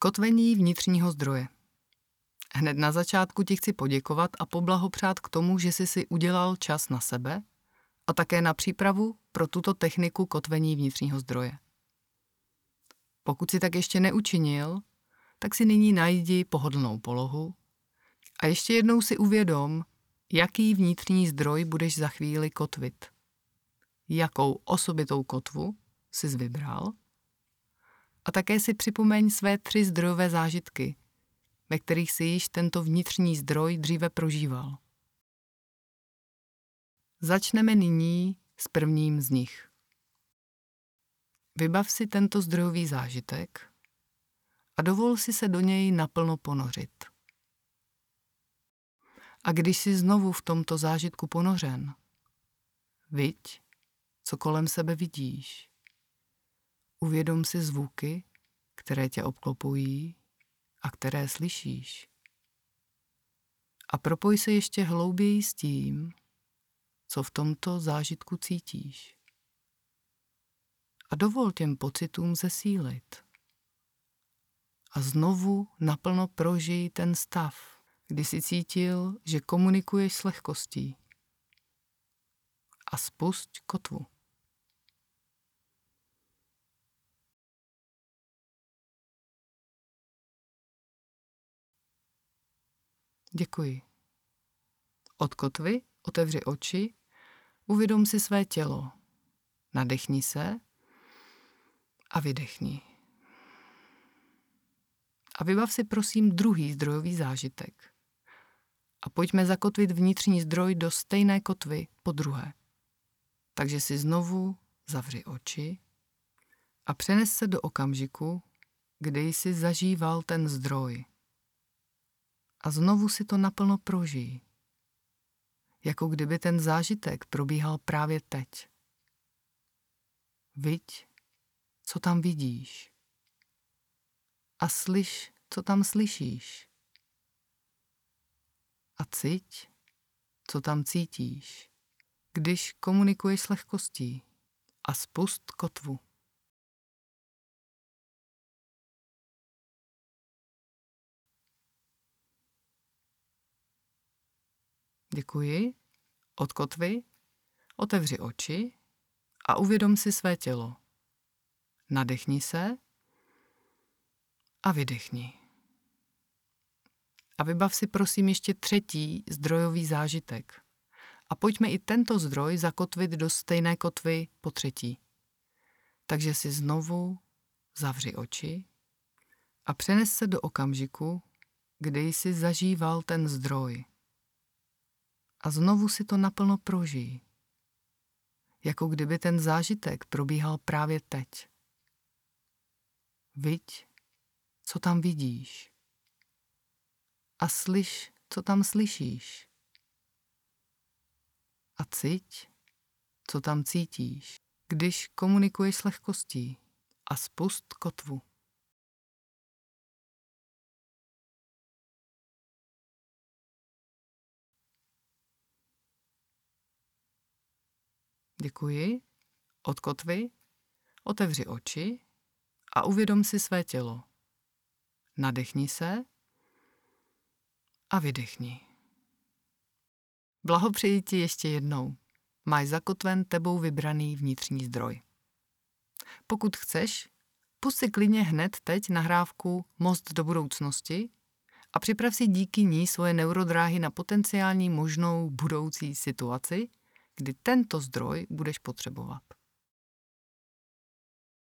Kotvení vnitřního zdroje. Hned na začátku ti chci poděkovat a poblahopřát k tomu, že jsi si udělal čas na sebe a také na přípravu pro tuto techniku kotvení vnitřního zdroje. Pokud si tak ještě neučinil, tak si nyní najdi pohodlnou polohu a ještě jednou si uvědom, jaký vnitřní zdroj budeš za chvíli kotvit. Jakou osobitou kotvu jsi vybral a také si připomeň své 3 zdrojové zážitky, ve kterých si již tento vnitřní zdroj dříve prožíval. Začneme nyní s prvním z nich. Vybav si tento zdrojový zážitek a dovol si se do něj naplno ponořit. A když jsi znovu v tomto zážitku ponořen, viď, co kolem sebe vidíš. Uvědom si zvuky, které tě obklopují a které slyšíš. A propoj se ještě hlouběji s tím, co v tomto zážitku cítíš. A dovol těm pocitům zesílit. A znovu naplno prožij ten stav, kdy jsi cítil, že komunikuješ s lehkostí. A spusť kotvu. Děkuji. Od kotvy otevři oči, uvědom si své tělo. Nadechni se a vydechni. A vybav si prosím druhý zdrojový zážitek. A pojďme zakotvit vnitřní zdroj do stejné kotvy podruhé. Takže si znovu zavři oči a přenes se do okamžiku, kdy jsi zažíval ten zdroj. A znovu si to naplno prožij. Jako kdyby ten zážitek probíhal právě teď. Viď, co tam vidíš. A slyš, co tam slyšíš. A ciť, co tam cítíš, když komunikuješ s lehkostí. A spust kotvu. Děkuji. Od kotvy otevři oči a uvědom si své tělo. Nadechni se a vydechni. A vybav si prosím ještě třetí zdrojový zážitek. A pojďme i tento zdroj zakotvit do stejné kotvy po třetí. Takže si znovu zavři oči a přenes se do okamžiku, kdy jsi zažíval ten zdroj. A znovu si to naplno prožij. Jako kdyby ten zážitek probíhal právě teď. Viď, co tam vidíš. A slyš, co tam slyšíš. A ciť, co tam cítíš, když komunikuješ s lehkostí. A spust kotvu. Děkuji. Od kotvy otevři oči a uvědom si své tělo. Nadechni se a vydechni. Blahopřeji ti ještě jednou. Máš zakotven tebou vybraný vnitřní zdroj. Pokud chceš, pust si klidně hned teď nahrávku Most do budoucnosti a připrav si díky ní svoje neurodráhy na potenciální možnou budoucí situaci, kdy tento zdroj budeš potřebovat.